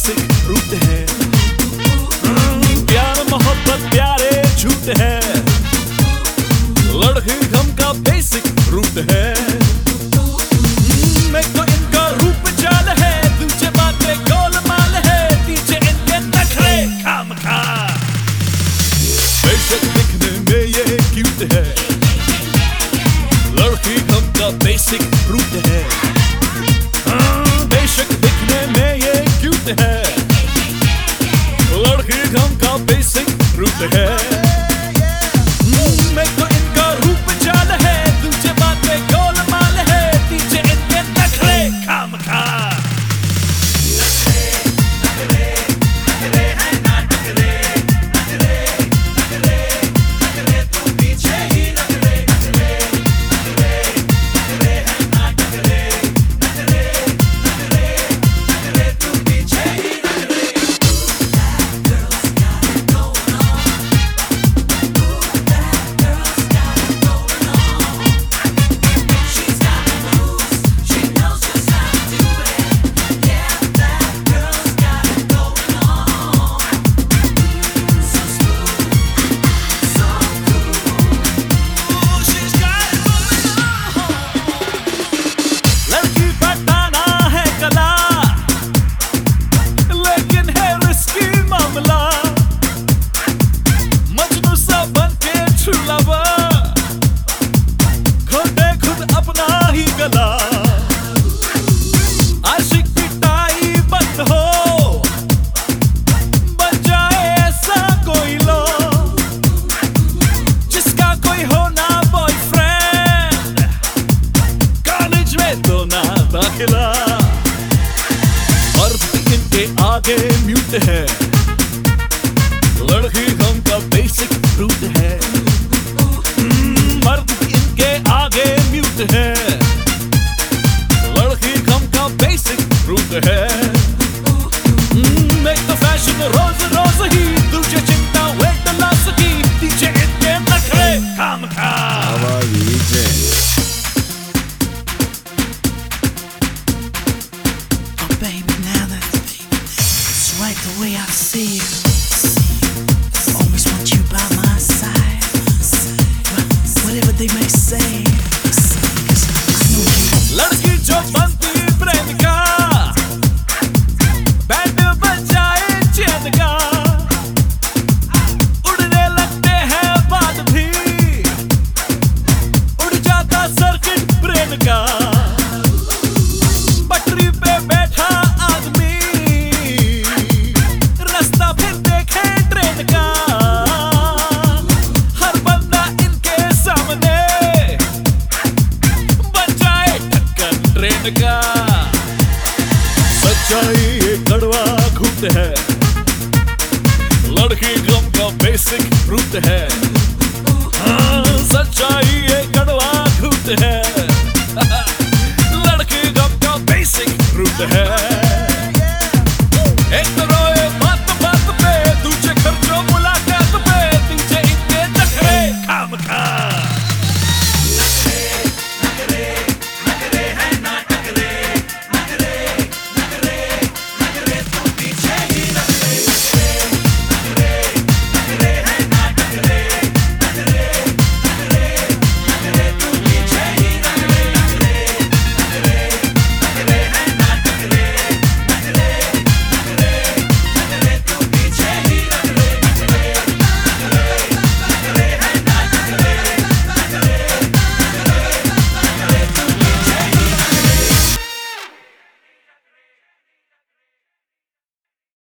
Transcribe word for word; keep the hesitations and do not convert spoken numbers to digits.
Basic root है। प्यार मोहब्बत प्यारे झूठ है, लड़की गम का बेसिक रूट है। मैं तो इनका रूप चाल है, दूसरे बातें गोलमाल है, तीजे इनके नखरे खामखा। बेशक दिखने में ये क्यूट है, लड़की गम का बेसिक रूट है। बेशक दिखने में ये क्यूट है, लड़की गम का बेसिक रूट है। मैं तो इनका रूप चाल है, दूसरे बातें गोलमाल है, तीजे इनके नखरे खामखा। मर्द इनके आगे म्यूट है, लड़की गम का बेसिक रूट है। मर्द इनके आगे म्यूट है, लड़की गम का बेसिक रूट है। मैं तो फैशन रोज रोज ही, तुझे चिंता वेट लॉस की, तीजे इनके नखरे खामखा। Right the way I see you, always want you by my side. Whatever they may say, 'cause I know you. लड़की जो बनती प्रेम का, बैंड बजाए चैन का, उड़ने लगते हैं बाल भी, उड़ जाता सर्किट ब्रेन का। पटरी पे बैठा आदमी, फिर देखे ट्रेन का, हर बंदा इनके सामने बन जाए टक्कर ट्रेन का। सच्चाई ये कड़वा घूट है, लड़की गम का बेसिक रूट है। हाँ, सच्चाई ये कड़वा घूट है, लड़की गम का बेसिक रूट है। एक